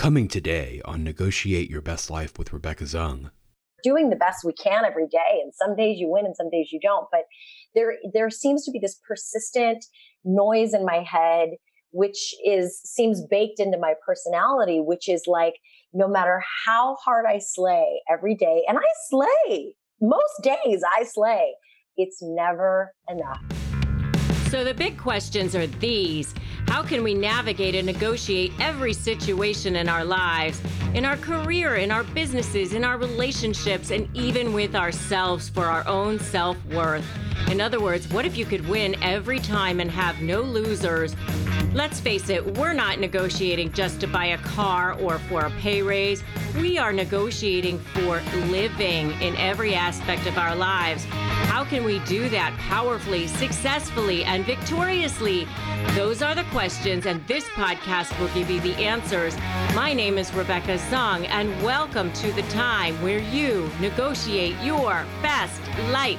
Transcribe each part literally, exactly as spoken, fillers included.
Coming today on Negotiate Your Best Life with Rebecca Zung. Doing the best we can every day. And some days you win and some days you don't. But there, there seems to be this persistent noise in my head, which is, seems baked into my personality, which is like, no matter how hard I slay every day, and I slay, most days I slay, it's never enough. So the big questions are these. How can we navigate and negotiate every situation in our lives, in our career, in our businesses, in our relationships, and even with ourselves for our own self-worth? In other words, what if you could win every time and have no losers? Let's face it, we're not negotiating just to buy a car or for a pay raise. We are negotiating for living in every aspect of our lives. How can we do that powerfully, successfully, and victoriously? Those are the questions, and this podcast will give you the answers. My name is Rebecca Zung, and welcome to the time where you negotiate your best life.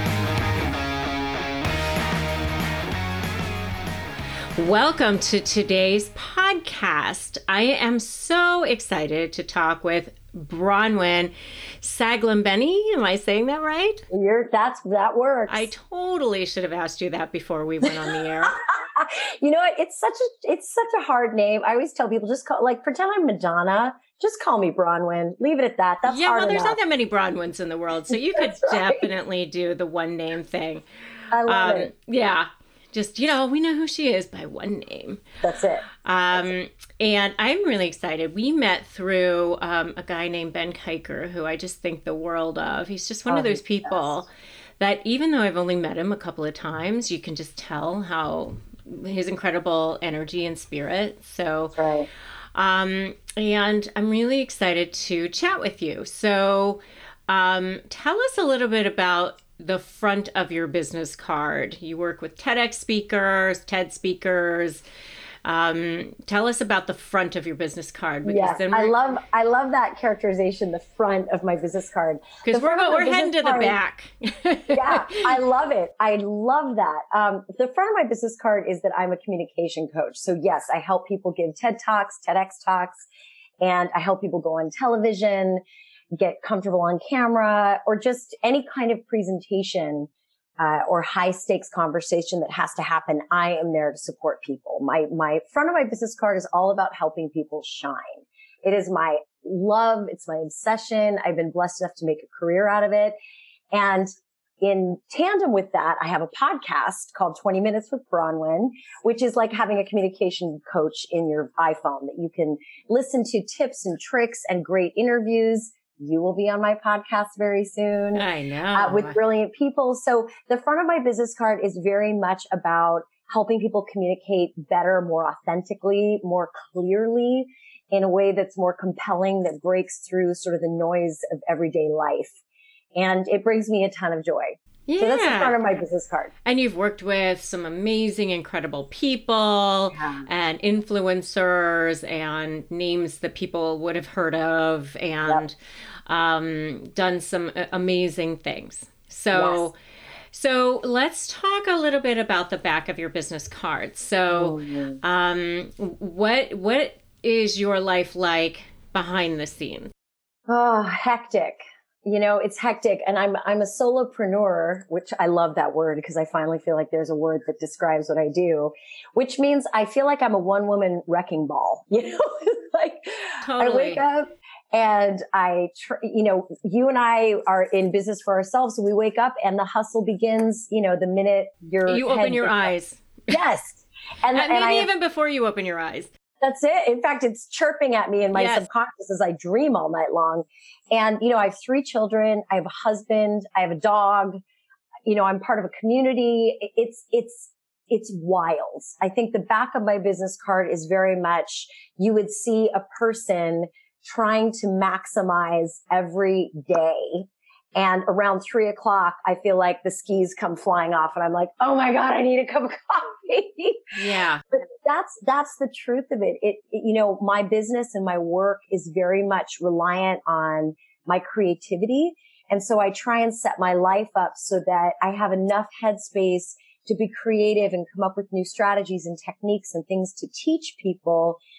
Welcome to today's podcast. I am so excited to talk with Bronwyn Saglambeni. Am I saying that right? You're, that's, that works. I totally should have asked you that before we went on the air. You know what? It's such a, it's such a hard name. I always tell people, just call, like, pretend I'm Madonna. Just call me Bronwyn. Leave it at that. That's yeah, hard well, there's enough. not that many Bronwyns in the world, so you could right. definitely do the one name thing. I love um, it. Yeah. Just, you know, we know who she is by one name. That's it. Um, That's it. And I'm really excited. We met through um, a guy named Ben Kiker, who I just think the world of. He's just one oh, of those people that even though I've only met him a couple of times, you can just tell how his incredible energy and spirit. So, That's right. um, and I'm really excited to chat with you. So um, tell us a little bit about the front of your business card. You work with TEDx speakers, TED speakers. Um, tell us about the front of your business card. Yes, I love I love that characterization, the front of my business card. Because we're, we're heading to card, the back. Yeah, I love it. I love that. Um, the front of my business card is that I'm a communication coach. So yes, I help people give TED Talks, TEDx Talks, and I help people go on television, get comfortable on camera, or just any kind of presentation uh, or high stakes conversation that has to happen. I am there to support people. My, my front of my business card is all about helping people shine. It is my love. It's my obsession. I've been blessed enough to make a career out of it. And in tandem with that, I have a podcast called twenty minutes with Bronwyn, which is like having a communication coach in your iPhone that you can listen to tips and tricks and great interviews. You will be on my podcast very soon. I know. Uh, with brilliant people. So the front of my business card is very much about helping people communicate better, more authentically, more clearly, in a way that's more compelling, that breaks through sort of the noise of everyday life. And it brings me a ton of joy. Yeah. So that's the front of my business card. And you've worked with some amazing, incredible people Yeah. and influencers and names that people would have heard of and yep. um, done some amazing things. So, yes. so let's talk a little bit about the back of your business card. So, oh, um, what what is your life like behind the scenes? Oh, hectic. You know, it's hectic, and I'm I'm a solopreneur, which I love that word because I finally feel like there's a word that describes what I do, which means I feel like I'm a one-woman wrecking ball. You know, like totally. I wake up and I, tr- you know, you and I are in business for ourselves, so we wake up and the hustle begins. You know, the minute you're you open your eyes. Yes, and, and maybe and I, even before you open your eyes. That's it. In fact, it's chirping at me in my yes. subconscious as I dream all night long. And, you know, I have three children. I have a husband. I have a dog. You know, I'm part of a community. It's, it's, it's wild. I think the back of my business card is very much, you would see a person trying to maximize every day. And around three o'clock, I feel like the skis come flying off and I'm like, oh my God, I need a cup of coffee. Yeah. But that's, that's the truth of it. It, it. You know, my business and my work is very much reliant on my creativity. And so I try and set my life up so that I have enough headspace to be creative and come up with new strategies and techniques and things to teach people.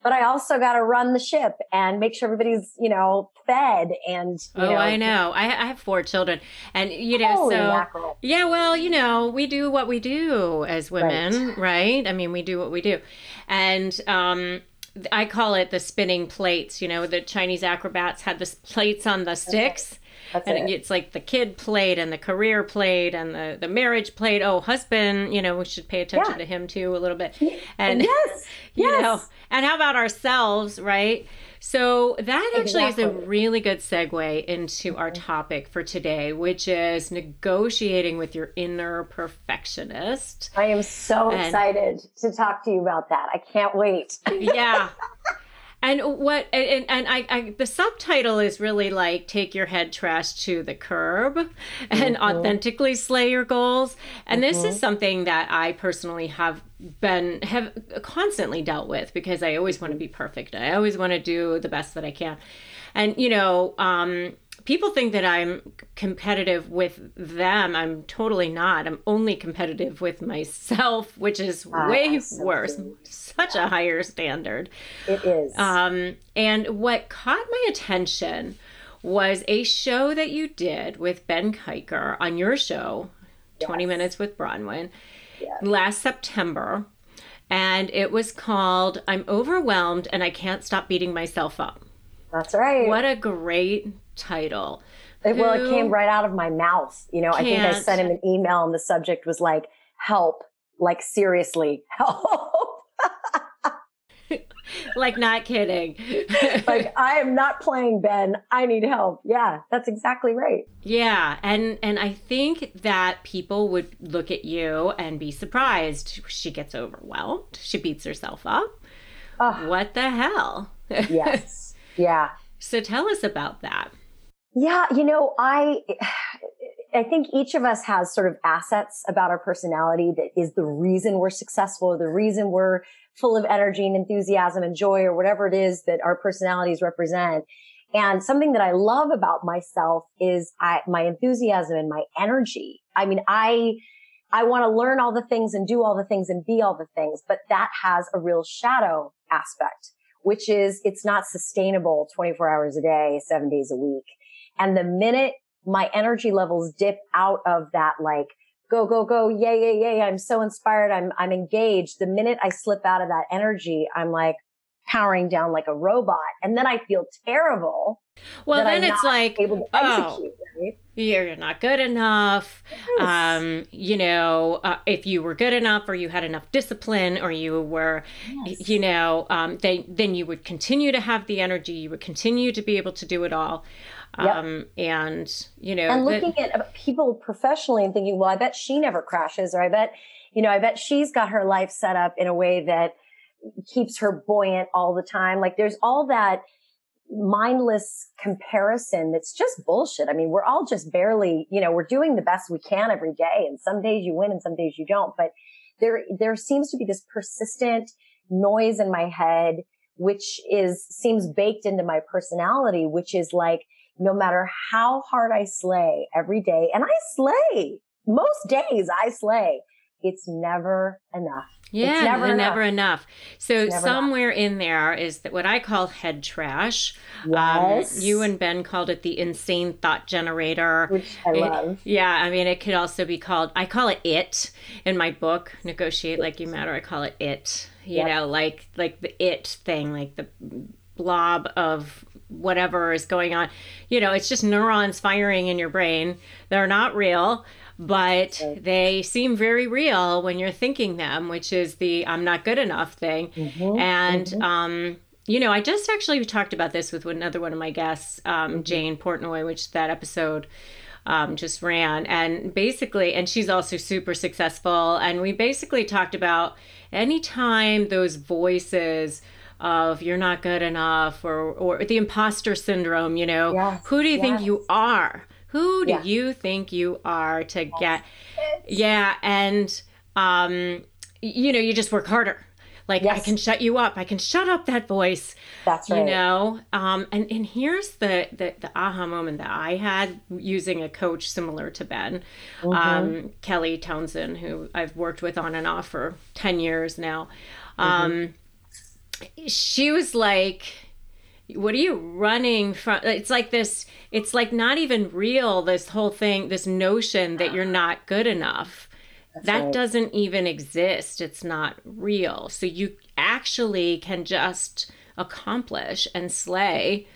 but I also got to run the ship and make sure everybody's, you know, fed and, you oh, know, I know. I, I have four children and, you know, Holy so mackerel. yeah, well, you know, we do what we do as women, right? right? I mean, we do what we do. And, um, I call it the spinning plates. You know, the Chinese acrobats had the plates on the sticks. That's and it. it's like the kid plate and the career plate and the, the marriage plate. Oh, husband, you know, we should pay attention Yeah. to him too a little bit. And, Yes. you Yes. know, and how about ourselves, right? So that actually Exactly. is a really good segue into our topic for today, which is negotiating with your inner perfectionist. I am so And- excited to talk to you about that. I can't wait. Yeah. And what and, and I, I the subtitle is really like take your head trash to the curb and Mm-hmm. authentically slay your goals. And mm-hmm. this is something that I personally have been have constantly dealt with because I always want to be perfect. I always want to do the best that I can. And you know, um people think that I'm competitive with them. I'm totally not. I'm only competitive with myself, which is Ah, way so worse. true. Such a higher standard. It is. Um, and what caught my attention was a show that you did with Ben Kiker on your show, twenty Yes. Minutes with Bronwyn, Yes. last September. And it was called I'm Overwhelmed and I Can't Stop Beating Myself Up. That's right. What a great title. It, well, it Who came right out of my mouth. You know, I think I can't- sent him an email and the subject was like, help, like seriously, help. Like, not kidding. Like, I am not playing Ben. I need help. Yeah, that's exactly right. Yeah, and and I think that people would look at you and be surprised. She gets overwhelmed. She beats herself up. Oh, What the hell? yes. Yeah. So tell us about that. Yeah, you know, I I think each of us has sort of assets about our personality that is the reason we're successful, or the reason we're full of energy and enthusiasm and joy, or whatever it is that our personalities represent. And something that I love about myself is I, my enthusiasm and my energy. I mean, I I want to learn all the things and do all the things and be all the things, but that has a real shadow aspect, which is it's not sustainable twenty-four hours a day, seven days a week. And the minute my energy levels dip out of that, like, go, go, go, yay, yay, yay, I'm so inspired, I'm, I'm engaged. The minute I slip out of that energy, I'm like powering down like a robot. And then I feel terrible. Well, that then I'm it's not like, able to oh, execute, right? you're not good enough. Yes. Um, you know, uh, if you were good enough or you had enough discipline or you were, Yes. you know, um, they, then you would continue to have the energy. You would continue to be able to do it all. Yep. Um, and, you know, And that- looking at people professionally and thinking, well, I bet she never crashes, or I bet, you know, I bet she's got her life set up in a way that keeps her buoyant all the time. Like there's all that mindless comparison that's just bullshit. I mean, we're all just barely, you know, we're doing the best we can every day. And some days you win and some days you don't. But there, there seems to be this persistent noise in my head, which is, seems baked into my personality, which is like, no matter how hard I slay every day, and I slay most days, I slay, it's never enough. Yeah, It's never and enough. never enough. So It's never somewhere in there is that what I call head trash. Yes. Um, you and Ben called it the insane thought generator. Which I It- love. yeah, I mean, it could also be called, I call it it in my book, Negotiate Like You Matter. I call it it, you Yep. know, like, like the it thing, like the blob of whatever is going on. You know, it's just neurons firing in your brain. They're not real, but Right. they seem very real when you're thinking them, which is the I'm not good enough thing. Mhm, And, mhm. um, you know, I just actually talked about this with another one of my guests, um, Jane Portnoy, which that episode um, just ran. And basically, and she's also super successful. And we basically talked about anytime those voices of you're not good enough or, or the imposter syndrome, you know, Yes, who do you think yes. you are? Who do Yeah. you think you are to get? Yeah. And, um, you know, you just work harder. Like, I Yes. can shut you up. I can shut up that voice. That's right. You know, um, and, and here's the, the, the aha moment that I had using a coach similar to Ben, Mm-hmm. um, Kelly Townsend, who I've worked with on and off for ten years now. Um, Mm-hmm. she was like, what are you running from? It's like this, it's like not even real, this whole thing, this notion that you're not good enough. That's that right. doesn't even exist. It's not real. So you actually can just accomplish and slay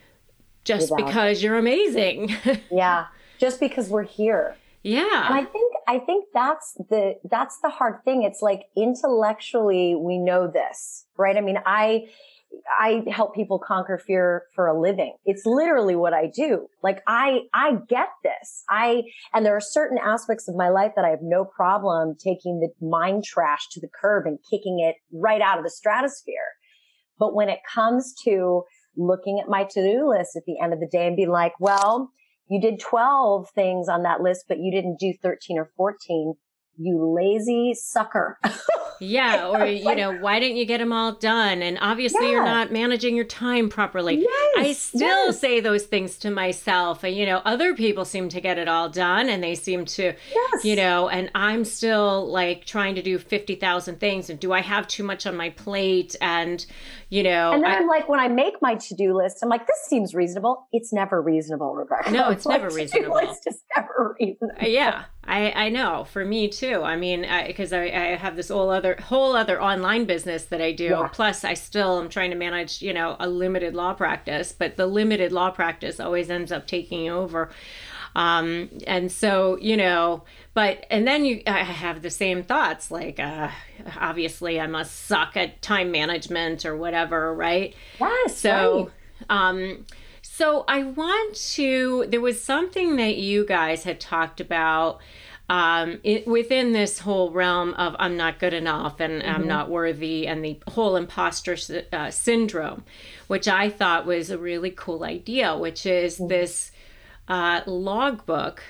just Without. because you're amazing. Yeah. Just because we're here. Yeah. And I think, I think that's the, that's the hard thing. It's like intellectually we know this, right? I mean, I, I help people conquer fear for a living. It's literally what I do. Like I, I get this. I, and there are certain aspects of my life that I have no problem taking the mind trash to the curb and kicking it right out of the stratosphere. But when it comes to looking at my to-do list at the end of the day and be like, well, you did twelve things on that list, but you didn't do thirteen or fourteen. You lazy sucker. Yeah. Or, you know, why didn't you get them all done? And obviously yeah. you're not managing your time properly. Yes, I still yes. say those things to myself. And, you know, other people seem to get it all done and they seem to, yes. you know, and I'm still like trying to do fifty thousand things. And do I have too much on my plate? And, you know. And then I, I'm like, when I make my to-do list, I'm like, this seems reasonable. It's never reasonable, Rebecca. No, it's never reasonable. It's just never reasonable. Yeah. I, I know for me too. I mean, because I, I, I have this whole other whole other online business that I do. Yeah. Plus, I still am trying to manage, you know, a limited law practice. But the limited law practice always ends up taking over. Um, and so, you know, but and then you I have the same thoughts like, uh, obviously, I must suck at time management or whatever, right? Yes. So. Right. Um, So I want to, there was something that you guys had talked about um, it, within this whole realm of I'm not good enough and mm-hmm. I'm not worthy and the whole imposter uh, syndrome, which I thought was a really cool idea, which is mm-hmm. this uh, logbook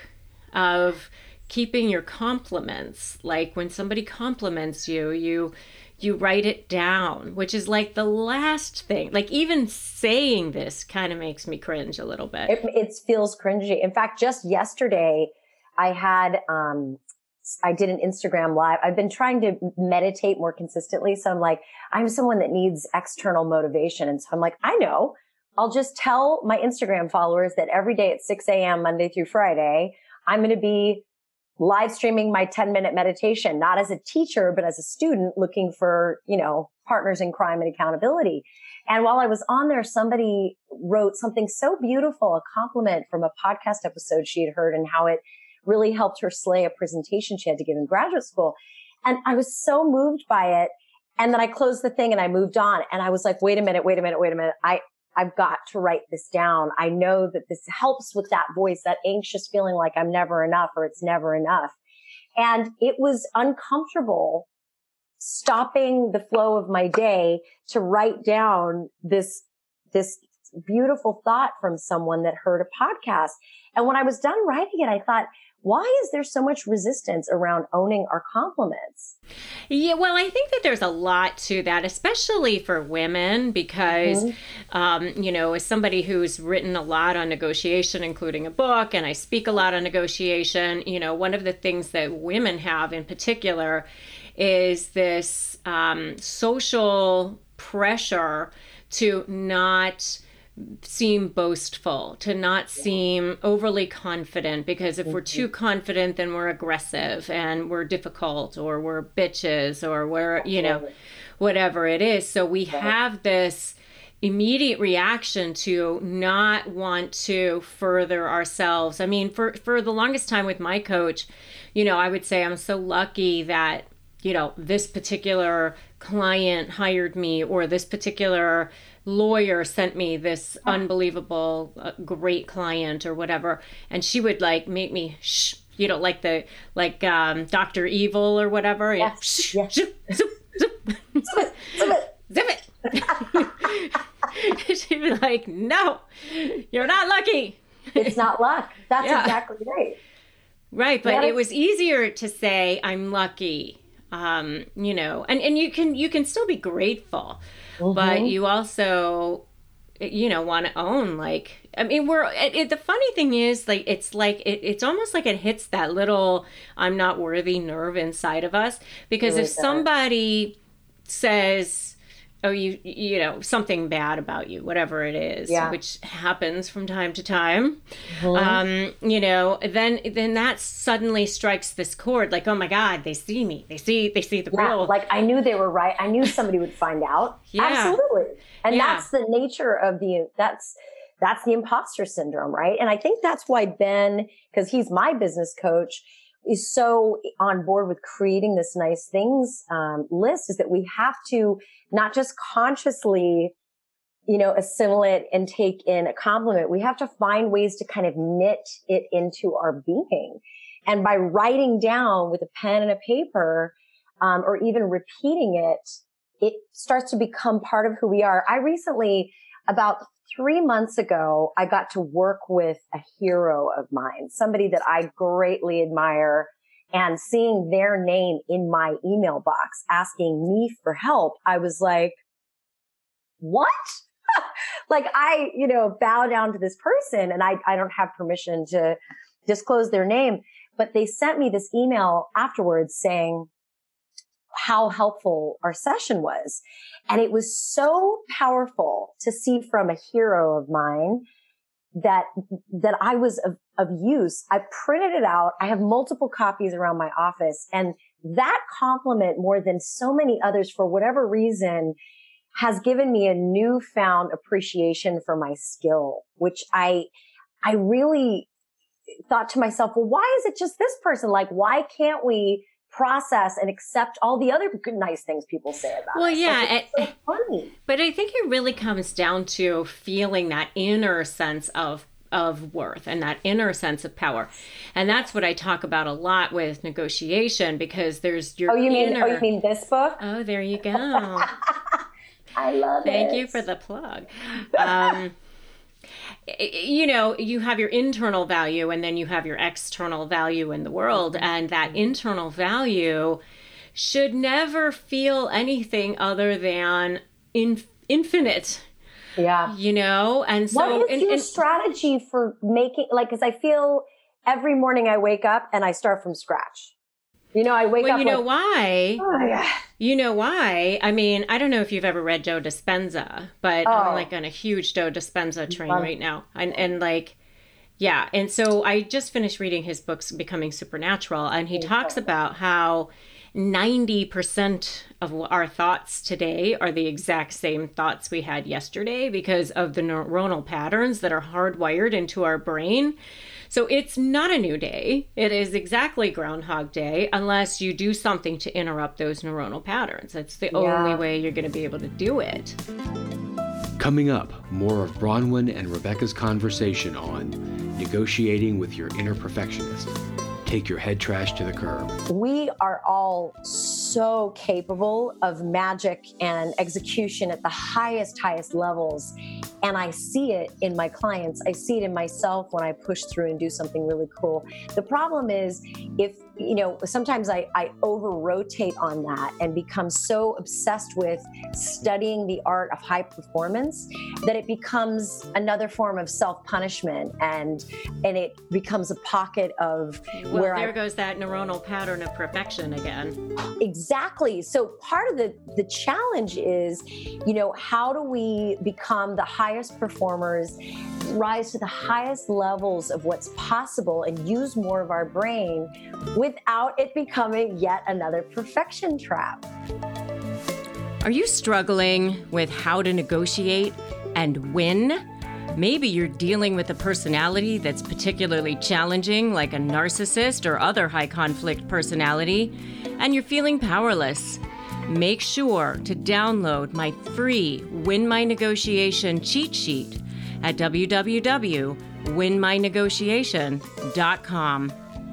of keeping your compliments. Like when somebody compliments you, you you write it down, which is like the last thing. Like even saying this kind of makes me cringe a little bit. It, it feels cringy. In fact, just yesterday, I had, um, I did an Instagram live. I've been trying to meditate more consistently. So I'm like, I'm someone that needs external motivation. And so I'm like, I know, I'll just tell my Instagram followers that every day at six a.m. Monday through Friday, I'm going to be live streaming my ten minute meditation, not as a teacher, but as a student looking for, you know, partners in crime and accountability. And while I was on there, somebody wrote something so beautiful, a compliment from a podcast episode she had heard and how it really helped her slay a presentation she had to give in graduate school. And I was so moved by it. And then I closed the thing and I moved on. And I was like, wait a minute, wait a minute, wait a minute. I, I've got to write this down. I know that this helps with that voice, that anxious feeling like I'm never enough or it's never enough. And it was uncomfortable stopping the flow of my day to write down this, this beautiful thought from someone that heard a podcast. And when I was done writing it, I thought, why is there so much resistance around owning our compliments? Yeah, well, I think that there's a lot to that, especially for women, because, mm-hmm. um, you know, as somebody who's written a lot on negotiation, including a book, and I speak a lot on negotiation, you know, one of the things that women have in particular is this um, social pressure to not seem boastful, to not seem overly confident, because if we're too confident, then we're aggressive and we're difficult or we're bitches or we're, you know, whatever it is. So we have this immediate reaction to not want to further ourselves. I mean, for, for the longest time with my coach, you know, I would say I'm so lucky that, you know, this particular client hired me or this particular lawyer sent me this unbelievable uh, great client or whatever, and she would like make me shh, you know, like the like um Doctor Evil or whatever. Yes. And shh, Yes. Zip, zip, zip. Zip it, zip it. She'd be like, no, you're not lucky. It's not luck. That's Yeah. exactly right. Right, but Yeah. it was easier to say I'm lucky, um, you know, and, and you can you can still be grateful, mm-hmm. but you also, you know, want to own, like, I mean, we're, it, it, the funny thing is, like, it's like, it, it's almost like it hits that little I'm not worthy nerve inside of us, because Really if somebody says, oh, you, you know, something bad about you, whatever it is, Yeah. which happens from time to time, Mm-hmm. um, you know, then, then that suddenly strikes this chord like, oh my God, they see me. They see, they see the Yeah, real. like I knew they were right. I knew somebody would find out. Yeah. Absolutely. And Yeah. that's the nature of the, that's, that's the imposter syndrome, right? And I think that's why Ben, because he's my business coach, is so on board with creating this nice things um, list, is that we have to not just consciously, you know, assimilate and take in a compliment. We have to find ways to kind of knit it into our being. And by writing down with a pen and a paper, um, or even repeating it, it starts to become part of who we are. I recently, about three months ago, I got to work with a hero of mine, somebody that I greatly admire, and seeing their name in my email box asking me for help, I was like, what? Like I, you know, bow down to this person, and I, I don't have permission to disclose their name, but they sent me this email afterwards saying how helpful our session was. And it was so powerful to see from a hero of mine that, that I was of, of use. I printed it out. I have multiple copies around my office, and that compliment, more than so many others, for whatever reason, has given me a newfound appreciation for my skill, which I, I really thought to myself, well, why is it just this person? Like, why can't we process and accept all the other good, nice things people say about Well, us? yeah, Like, it's so funny. But I think it really comes down to feeling that inner sense of of worth and that inner sense of power. And that's what I talk about a lot with negotiation, because there's your Oh, you mean, inner... oh, you mean this book? Oh, there you go. I love it. Thank you for the plug. Um, you know, you have your internal value, and then you have your external value in the world. And that internal value should never feel anything other than in, infinite. Yeah. You know, and so what is and, your and, strategy for making, like, because I feel every morning I wake up and I start from scratch. You know, I wake well, up. you know like, why? oh, yeah. You know why? I mean, I don't know if you've ever read Joe Dispenza, but Oh. I'm like on a huge Joe Dispenza train Fun. right now. And and like, yeah. And so I just finished reading his books, Becoming Supernatural, and he talks about how ninety percent of our thoughts today are the exact same thoughts we had yesterday because of the neuronal patterns that are hardwired into our brain. So it's not a new day. It is exactly Groundhog Day, unless you do something to interrupt those neuronal patterns. That's the Yeah. only way you're going to be able to do it. Coming up, more of Bronwyn and Rebecca's conversation on negotiating with your inner perfectionist. Take your head trash to the curb. We are all so capable of magic and execution at the highest, highest levels. And I see it in my clients. I see it in myself when I push through and do something really cool. The problem is if, you know, sometimes I, I over rotate on that and become so obsessed with studying the art of high performance that it becomes another form of self-punishment, and, and it becomes a pocket of Well, where there I goes that neuronal pattern of perfection again. Exactly. So part of the, the challenge is, you know, how do we become the highest performers, rise to the highest levels of what's possible, and use more of our brain without it becoming yet another perfection trap? Are you struggling with how to negotiate and win? Maybe you're dealing with a personality that's particularly challenging, like a narcissist or other high conflict personality, and you're feeling powerless. Make sure to download my free Win My Negotiation cheat sheet at w w w dot win my negotiation dot com.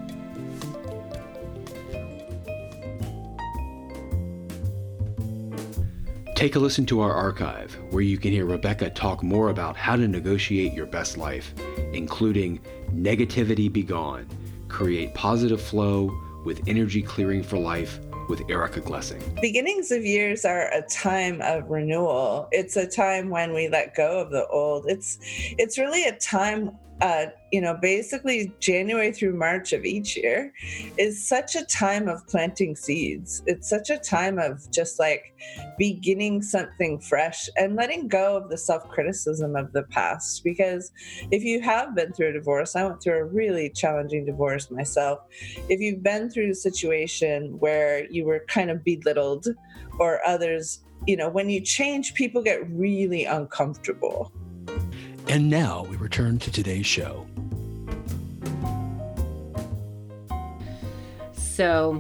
Take a listen to our archive, where you can hear Rebecca talk more about how to negotiate your best life, including negativity be gone, create positive flow with energy clearing for life with Erica Glessing. Beginnings of years are a time of renewal. It's a time when we let go of the old. It's it's really a time uh, you know, basically January through March of each year is such a time of planting seeds. It's such a time of just like beginning something fresh and letting go of the self-criticism of the past. Because if you have been through a divorce, I went through a really challenging divorce myself. If you've been through a situation where you were kind of belittled or others, you know, when you change, people get really uncomfortable. And now we return to today's show. So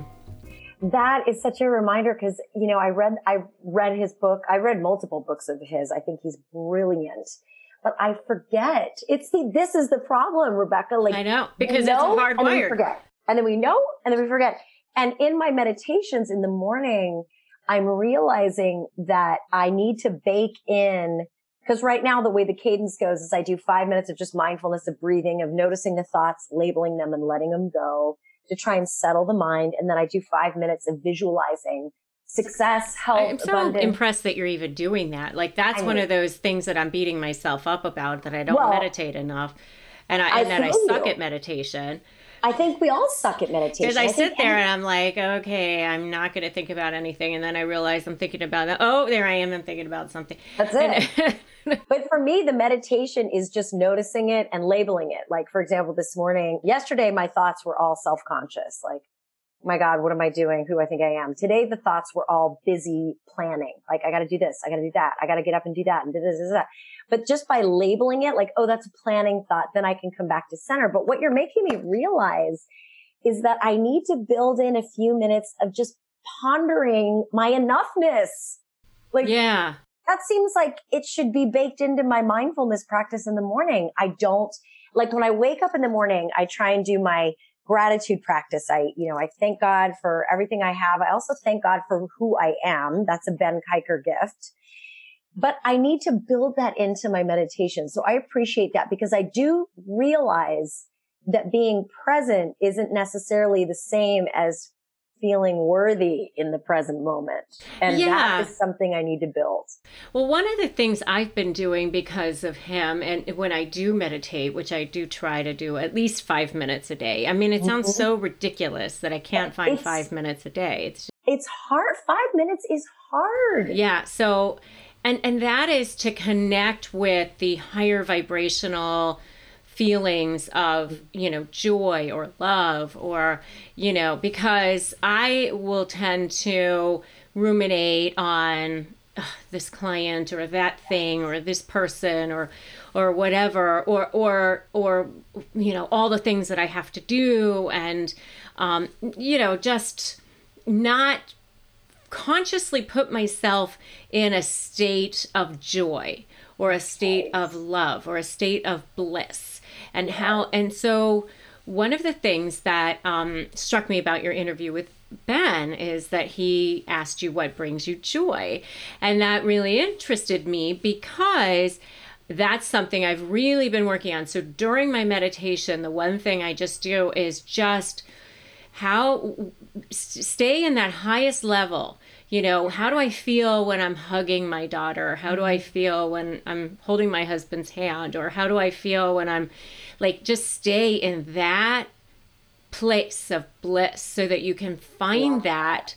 that is such a reminder because, you know, I read, I read his book. I read multiple books of his. I think he's brilliant, but I forget. It's the, this is the problem, Rebecca. Like, I know, because we know, it's hardwired. And then we forget. And then we know, and then we forget. And in my meditations in the morning, I'm realizing that I need to bake in. Because right now, the way the cadence goes is I do five minutes of just mindfulness of breathing, of noticing the thoughts, labeling them and letting them go to try and settle the mind. And then I do five minutes of visualizing success, health, I'm so abundance. impressed that you're even doing that. Like, that's one of those things that I'm beating myself up about, that I don't well, meditate enough. And, I, I and that I suck you. at meditation. I think we all suck at meditation. Because I, I sit there any- and I'm like, okay, I'm not going to think about anything. And then I realize I'm thinking about that. Oh, there I am. I'm thinking about something. That's it. But for me, the meditation is just noticing it and labeling it. Like, for example, this morning, yesterday, my thoughts were all self-conscious. Like, my God, what am I doing? Who I think I am. Today, the thoughts were all busy planning. Like, I got to do this. I got to do that. I got to get up and do that and do this, this, that. But just by labeling it, like, oh, that's a planning thought, then I can come back to center. But what you're making me realize is that I need to build in a few minutes of just pondering my enoughness. Like, yeah. That seems like it should be baked into my mindfulness practice in the morning. I don't, like when I wake up in the morning, I try and do my gratitude practice. I, you know, I thank God for everything I have. I also thank God for who I am. That's a Ben Kiker gift. But I need to build that into my meditation. So I appreciate that because I do realize that being present isn't necessarily the same as feeling worthy in the present moment. And yeah. that is something I need to build. Well, one of the things I've been doing because of him, and when I do meditate, which I do try to do at least five minutes a day. I mean, it sounds mm-hmm. so ridiculous that I can't find it's, five minutes a day. It's just, it's hard. Five minutes is hard. Yeah. So, and, and that is to connect with the higher vibrational feelings of, you know, joy or love or, you know, because I will tend to ruminate on uh, this client or that thing or this person or, or whatever, or, or, or, you know, all the things that I have to do and, um, you know, just not consciously put myself in a state of joy or a state of love or a state of bliss. And how, and so one of the things that um, struck me about your interview with Ben is that he asked you what brings you joy. And that really interested me because that's something I've really been working on. So during my meditation, the one thing I just do is just how stay in that highest level. You know, how do I feel when I'm hugging my daughter? How do I feel when I'm holding my husband's hand? Or how do I feel when I'm like, just stay in that place of bliss so that you can find that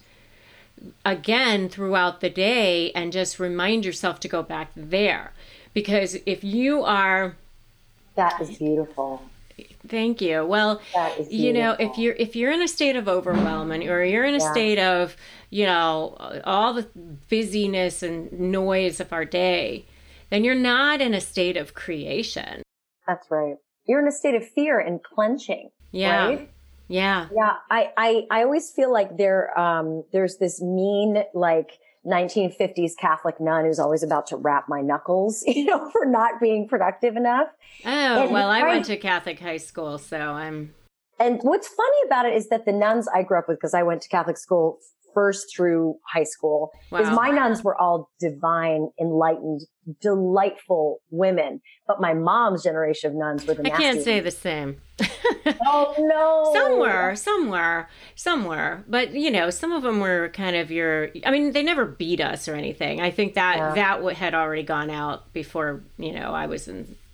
again throughout the day and just remind yourself to go back there. Because if you are... That is beautiful. Thank you. Well, you know, if you're if you're in a state of overwhelm and or you're in a yeah. state of, you know, all the busyness and noise of our day, then you're not in a state of creation. That's right. You're in a state of fear and clenching. Yeah. Right? Yeah. Yeah. I, I, I always feel like there um there's this mean like nineteen fifties Catholic nun who's always about to wrap my knuckles, you know, for not being productive enough. Oh, and well, I right, went to Catholic high school, so I'm... And what's funny about it is that the nuns I grew up with, because I went to Catholic school first through high school, wow. is my nuns were all divine, enlightened, delightful women. But my mom's generation of nuns were the I nasty can't say ones. the same. Oh, no. Some were, some were, some were. But, you know, some of them were kind of your, I mean, they never beat us or anything. I think that Yeah. that had already gone out before, you know, I was in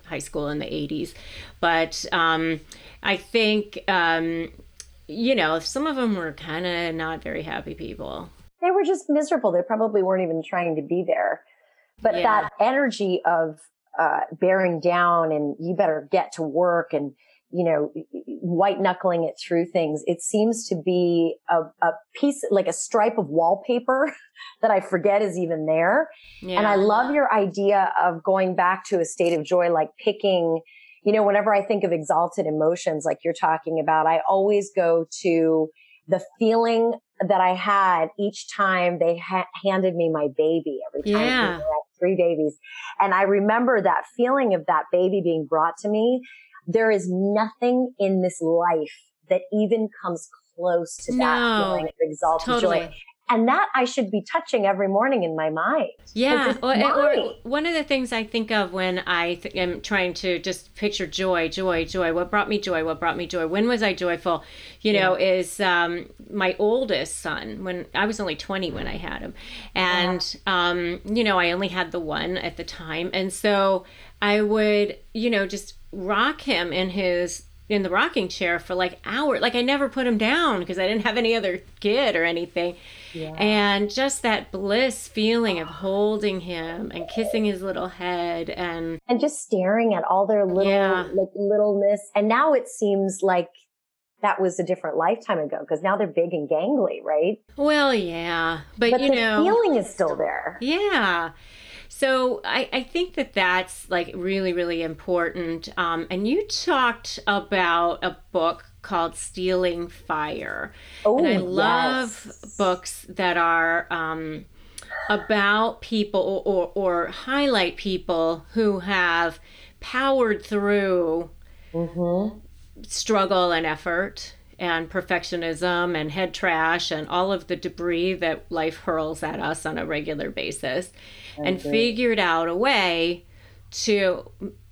high school in the eighties. But um, I think, um, you know, some of them were kind of not very happy people. They were just miserable. They probably weren't even trying to be there. But yeah. that energy of uh, bearing down and you better get to work and, you know, white knuckling it through things. It seems to be a, a piece, like a stripe of wallpaper that I forget is even there. Yeah. And I love your idea of going back to a state of joy, like picking, you know, whenever I think of exalted emotions, like you're talking about, I always go to the feeling that I had each time they ha- handed me my baby, every time yeah. I had three babies. And I remember that feeling of that baby being brought to me. There is nothing in this life that even comes close to that no, feeling of exalted totally. joy. And that I should be touching every morning in my mind. Yeah. Or, or one of the things I think of when I th- am trying to just picture joy, joy, joy, what brought me joy, what brought me joy, when was I joyful, you know, yeah. is um, my oldest son, when I was only twenty when I had him. And, yeah. um, you know, I only had the one at the time. And so I would, you know, just rock him in his in the rocking chair for like hours. Like I never put him down because I didn't have any other kid or anything. Yeah. And just that bliss feeling of holding him and kissing his little head and and just staring at all their little yeah. like littleness. And now it seems like that was a different lifetime ago because now they're big and gangly, right? Well, yeah, but, but you the know, feeling is still there. Yeah. So I, I think that that's like really, really important. Um, and you talked about a book called Stealing Fire. Oh, and I love yes. books that are um, about people or, or highlight people who have powered through mm-hmm. struggle and effort and perfectionism and head trash and all of the debris that life hurls at us on a regular basis. And figured out a way to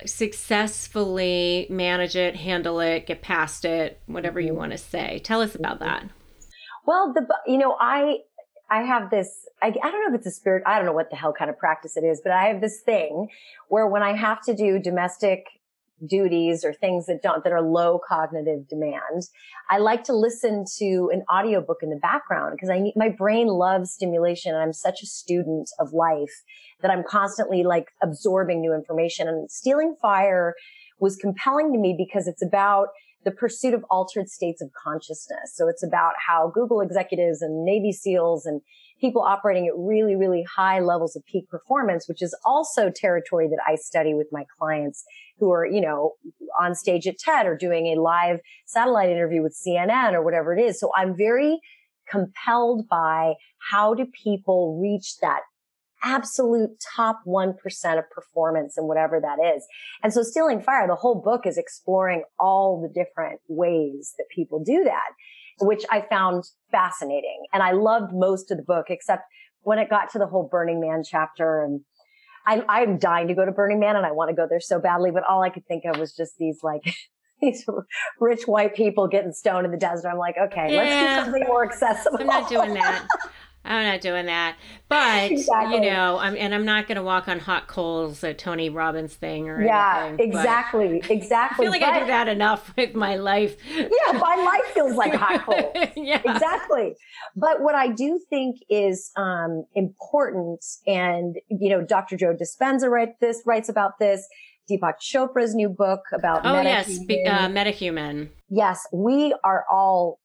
successfully manage it, handle it, get past it, whatever mm-hmm. you want to say. Tell us about that. Well, the you know, I I have this, I, I don't know if it's a spirit, I don't know what the hell kind of practice it is, but I have this thing where when I have to do domestic duties or things that don't, that are low cognitive demand, I like to listen to an audiobook in the background because I need, my brain loves stimulation and I'm such a student of life that I'm constantly like absorbing new information. And Stealing Fire was compelling to me because it's about the pursuit of altered states of consciousness. So it's about how Google executives and Navy SEALs and people operating at really, really high levels of peak performance, which is also territory that I study with my clients who are, you know, on stage at TED or doing a live satellite interview with C N N or whatever it is. So I'm very compelled by how do people reach that absolute top one percent of performance and whatever that is. And so Stealing Fire, the whole book is exploring all the different ways that people do that, which I found fascinating. And I loved most of the book, except when it got to the whole Burning Man chapter. And I, I'm dying to go to Burning Man and I want to go there so badly, but all I could think of was just these like, these rich white people getting stoned in the desert. I'm like, okay, yeah. let's do something more accessible. I'm not doing that. I'm not doing that. But, exactly. you know, I'm, and I'm not going to walk on hot coals, a Tony Robbins thing or yeah, anything. Yeah, exactly. Exactly. I feel like but, I do that enough with my life. Yeah, my life feels like hot coals. Yeah. Exactly. But what I do think is um, important, and, you know, Doctor Joe Dispenza write this, writes about this, Deepak Chopra's new book about oh metahuman. yes, uh, metahuman. Yes, we are all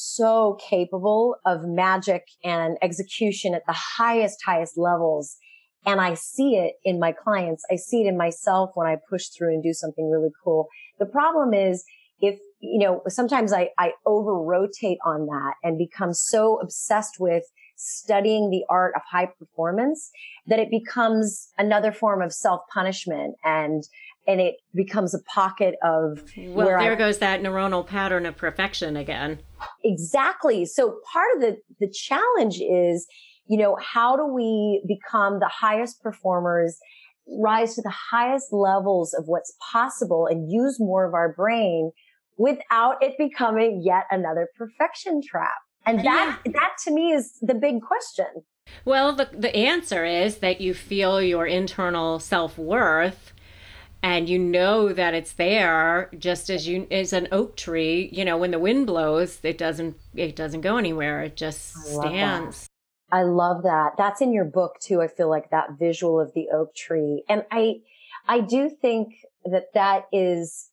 so capable of magic and execution at the highest, highest levels. And I see it in my clients. I see it in myself when I push through and do something really cool. The problem is if, you know, sometimes I, I over rotate on that and become so obsessed with studying the art of high performance that it becomes another form of self-punishment and and it becomes a pocket of well where there I, goes that neuronal pattern of perfection again. Exactly. So part of the the challenge is, you know, how do we become the highest performers, rise to the highest levels of what's possible and use more of our brain without it becoming yet another perfection trap? And that, yeah. that to me is the big question. Well, the the answer is that you feel your internal self-worth and you know that it's there, just as you as an oak tree. You know, when the wind blows, it doesn't it doesn't go anywhere. It just stands. I love that. That's in your book too. I feel like that visual of the oak tree. And I, I do think that that is,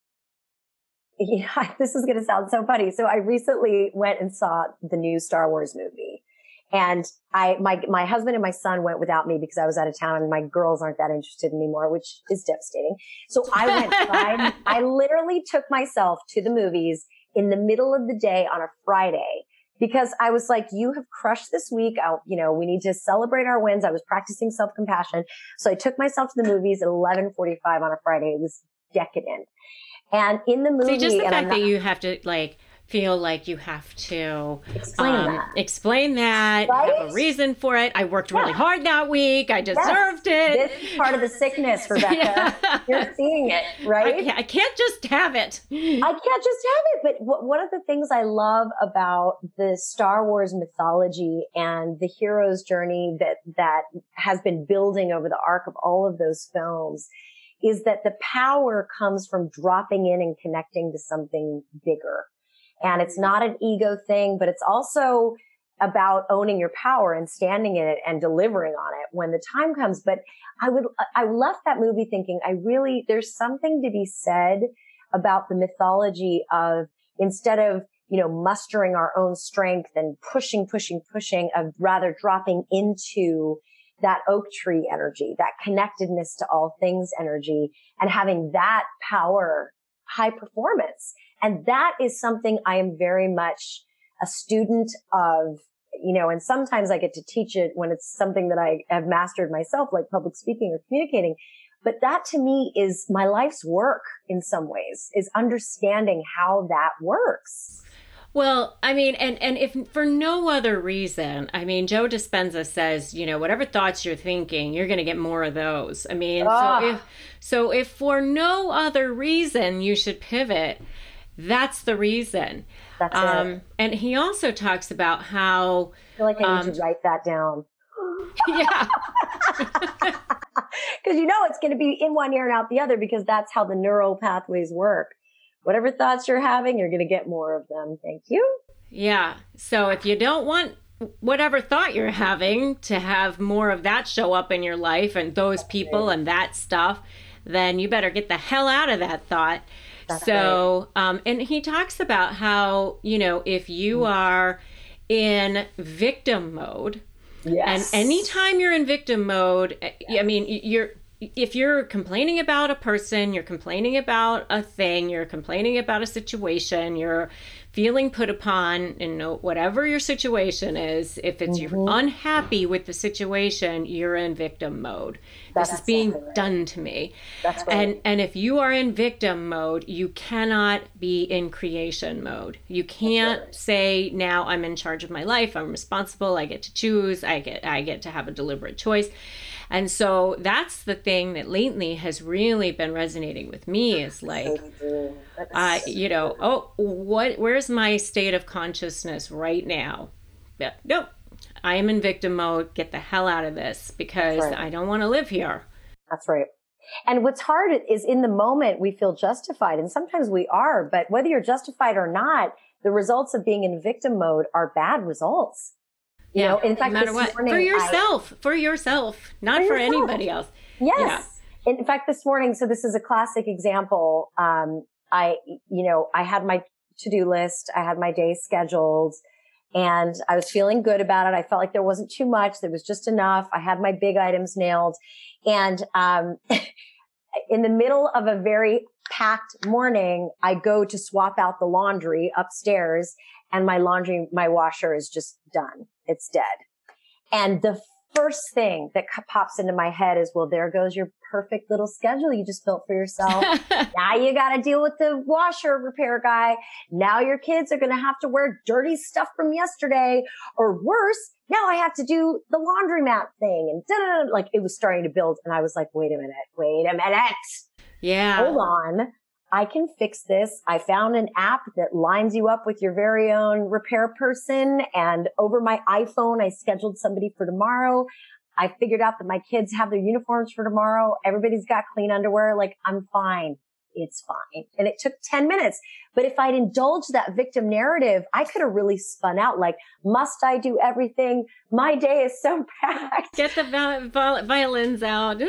yeah, this is going to sound so funny. So I recently went and saw the new Star Wars movie, and I, my, my husband and my son went without me because I was out of town and my girls aren't that interested anymore, which is devastating. So I went, I, I literally took myself to the movies in the middle of the day on a Friday. Because I was like, you have crushed this week. I'll, you know, we need to celebrate our wins. I was practicing self-compassion. So I took myself to the movies at eleven forty-five on a Friday. It was decadent. And in the movie, See, just the and fact not, that you have to like feel like you have to explain um, that, explain that, right? have a reason for it. I worked really Yeah. hard that week. I deserved yes. it. This is part of the sickness, Rebecca. Yeah. You're seeing it, right? I can't, I can't just have it. I can't just have it. But w- one of the things I love about the Star Wars mythology and the hero's journey that, that has been building over the arc of all of those films is that the power comes from dropping in and connecting to something bigger. And it's not an ego thing, but it's also about owning your power and standing in it and delivering on it when the time comes. But I would, I left that movie thinking, I really, there's something to be said about the mythology of, instead of, you know, mustering our own strength and pushing, pushing, pushing, of rather dropping into that oak tree energy, that connectedness to all things energy, and having that power, high performance. And that is something I am very much a student of, you know, and sometimes I get to teach it when it's something that I have mastered myself, like public speaking or communicating. But that to me is my life's work in some ways, is understanding how that works. Well, I mean, and, and if for no other reason, I mean, Joe Dispenza says, you know, whatever thoughts you're thinking, you're going to get more of those. I mean, Ah. so if, so if for no other reason you should pivot, that's the reason. That's um, it. And he also talks about how, I feel like I need um, to write that down. yeah, Because you know it's going to be in one ear and out the other, because that's how the neural pathways work. Whatever thoughts you're having, you're going to get more of them. Thank you. yeah. So if you don't want whatever thought you're having to have more of that show up in your life and those people and that stuff, then you better get the hell out of that thought. That's So, um, and he talks about how, you know, if you are in victim mode, Yes. and anytime you're in victim mode, I mean, you're, if you're complaining about a person, you're complaining about a thing, you're complaining about a situation, you're feeling put upon, and whatever your situation is, if it's Mm-hmm. you're unhappy with the situation, you're in victim mode. That's this is being exactly right. done to me. That's right. And and if you are in victim mode, you cannot be in creation mode. You can't say, now I'm in charge of my life, I'm responsible, I get to choose, I get I get to have a deliberate choice. And so that's the thing that lately has really been resonating with me, is like, uh, you know, oh, what? Where's my state of consciousness right now? Yeah, nope, I am in victim mode. Get the hell out of this, because Right. I don't want to live here. That's right. And what's hard is, in the moment we feel justified, and sometimes we are, but whether you're justified or not, the results of being in victim mode are bad results. You know, in fact, no matter this what, morning, for I- yourself, for yourself, not For for, yourself. anybody else. Yes. In fact, this morning, so this is a classic example. Um, I, you know, I had my to-do list. I had my day scheduled, and I was feeling good about it. I felt like there wasn't too much. There was just enough. I had my big items nailed. And, um, in the middle of a very packed morning, I go to swap out the laundry upstairs, and my laundry, my washer is just done. It's dead. And the first thing that pops into my head is, well, there goes your perfect little schedule you just built for yourself. Now you got to deal with the washer repair guy. Now your kids are going to have to wear dirty stuff from yesterday, or worse, now I have to do the laundromat thing. And da-da-da. Like, it was starting to build. And I was like, wait a minute, wait a minute. Yeah. Hold on. I can fix this. I found an app that lines you up with your very own repair person. And over my iPhone, I scheduled somebody for tomorrow. I figured out that my kids have their uniforms for tomorrow. Everybody's got clean underwear. Like, I'm fine. It's fine. And it took ten minutes. But if I'd indulged that victim narrative, I could have really spun out like, must I do everything? My day is so packed. Get the viol- viol- violins out.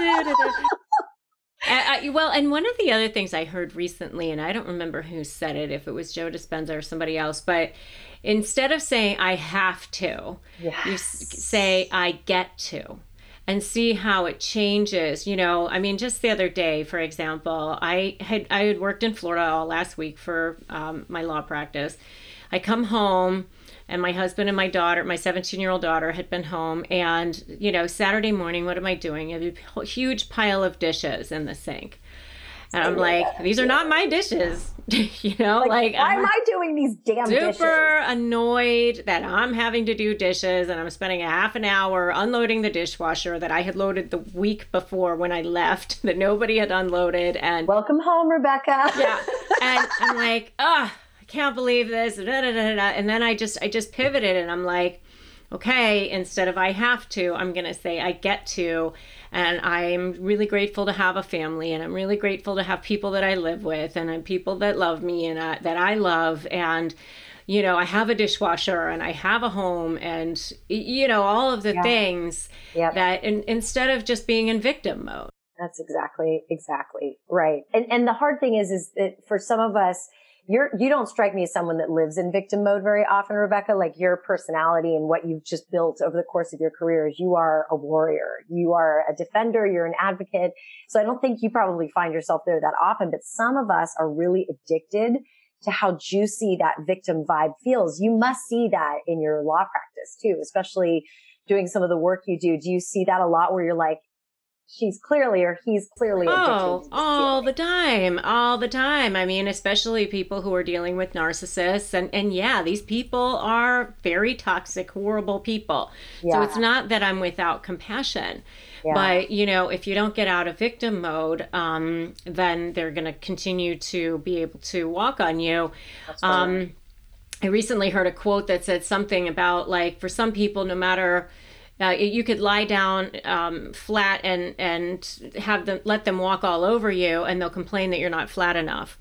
Uh, well, and one of the other things I heard recently, and I don't remember who said it, if it was Joe Dispenza or somebody else, but instead of saying I have to, Yes. you s- say I get to, and see how it changes. You know, I mean, just the other day, for example, I had I had worked in Florida all last week for um, my law practice. I come home. And my husband and my daughter, my seventeen-year-old daughter, had been home. And, you know, Saturday morning, what am I doing? I have a huge pile of dishes in the sink. And I'm like, these are not my dishes. you know, Like, like, why I'm am I doing these damn dishes? super annoyed that I'm having to do dishes and I'm spending a half an hour unloading the dishwasher that I had loaded the week before when I left, that nobody had unloaded. And Welcome home, Rebecca. yeah. And I'm like, ah. Can't believe this, da, da, da, da, da. And then I just I just pivoted and I'm like, okay, instead of I have to, I'm gonna say I get to. And I'm really grateful to have a family, and I'm really grateful to have people that I live with, and I'm people that love me and uh, that I love. And you know, I have a dishwasher and I have a home, and you know, all of the Yeah. things Yep. that in, instead of just being in victim mode. That's exactly, exactly right. And and the hard thing is, is that for some of us, you're, you don't strike me as someone that lives in victim mode very often, Rebecca. Like, your personality and what you've just built over the course of your career is you are a warrior. You are a defender. You're an advocate. So I don't think you probably find yourself there that often, but some of us are really addicted to how juicy that victim vibe feels. You must see that in your law practice too, especially doing some of the work you do. Do you see that a lot where you're like, she's clearly or he's clearly addicted Oh, to this all feeling? the time, all the time. I mean, especially people who are dealing with narcissists. And, and yeah, these people are very toxic, horrible people. So Yeah. it's not that I'm without compassion. Yeah. But, you know, if you don't get out of victim mode, um, then they're going to continue to be able to walk on you. That's right. Um, I recently heard a quote that said something about, like, for some people, no matter... Uh, you could lie down um, flat and and have them let them walk all over you, and they'll complain that you're not flat enough.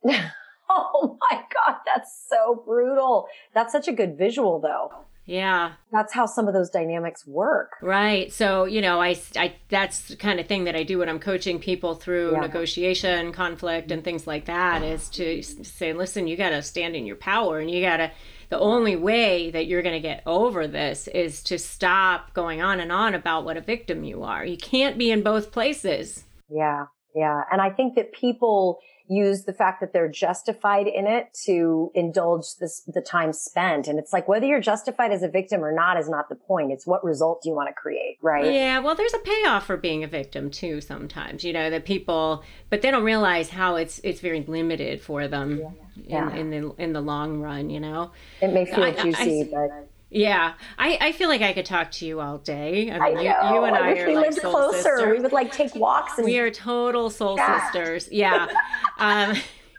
Oh my God, that's so brutal. That's such a good visual, though. Yeah, That's how some of those dynamics work. right. So you know, I, I that's the kind of thing that I do when I'm coaching people through Yeah. negotiation, conflict, and things like that. Is to s- say, listen, you got to stand in your power, and you got to. The only way that you're going to get over this is to stop going on and on about what a victim you are. You can't be in both places. Yeah. Yeah. And I think that people use the fact that they're justified in it to indulge this, the time spent. And it's like, whether you're justified as a victim or not is not the point. It's what result do you want to create, right? Yeah, well, there's a payoff for being a victim too sometimes, you know, that people, but they don't realize how it's it's very limited for them Yeah. in, in the in the long run, you know. It may feel I- I- juicy, I- but Yeah, I, I feel like I could talk to you all day. I I mean, know. you, you and I, wish are we like lived soul closer. sisters. We would like take walks and We are total soul Yeah. sisters. Yeah. um,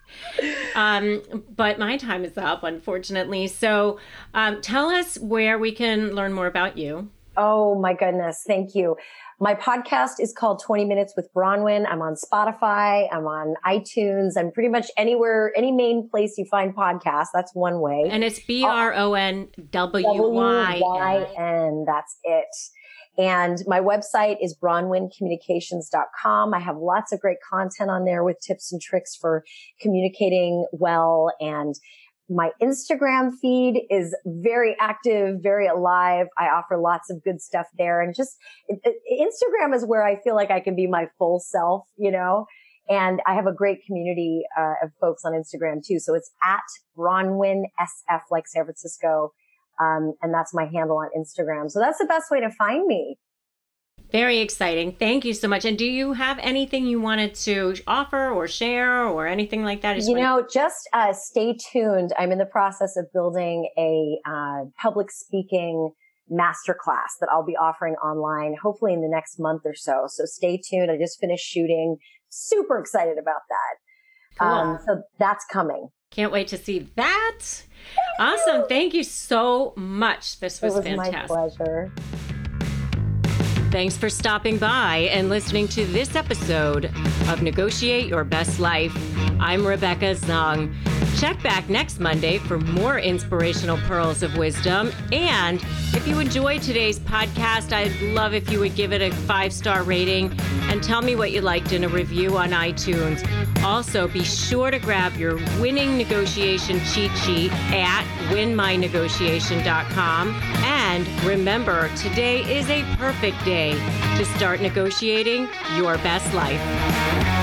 um, but my time is up, unfortunately. So um, tell us where we can learn more about you. Oh my goodness. Thank you. My podcast is called twenty minutes with Bronwyn. I'm on Spotify. I'm on iTunes. I'm pretty much anywhere, any main place you find podcasts. That's one way. And it's B R O N W Y W Y N. That's it. And my website is bronwyn communications dot com. I have lots of great content on there with tips and tricks for communicating well. And my Instagram feed is very active, very alive. I offer lots of good stuff there. And just it, it, Instagram is where I feel like I can be my full self, you know, and I have a great community uh, of folks on Instagram too. So it's at Bronwyn S F, like San Francisco. Um, and that's my handle on Instagram. So that's the best way to find me. Very exciting. Thank you so much. And do you have anything you wanted to offer or share or anything like that? Just You want- know, just uh, stay tuned. I'm in the process of building a uh, public speaking masterclass that I'll be offering online, hopefully in the next month or so. So stay tuned. I just finished shooting. Super excited about that. Cool. Um, so that's coming. Can't wait to see that. Awesome. Thank you so much. This was, It was fantastic. my pleasure. Thanks for stopping by and listening to this episode of Negotiate Your Best Life. I'm Rebecca Zung. Check back next Monday for more inspirational pearls of wisdom. And if you enjoyed today's podcast, I'd love if you would give it a five-star rating and tell me what you liked in a review on iTunes. Also, be sure to grab your winning negotiation cheat sheet at win my negotiation dot com. And remember, today is a perfect day to start negotiating your best life.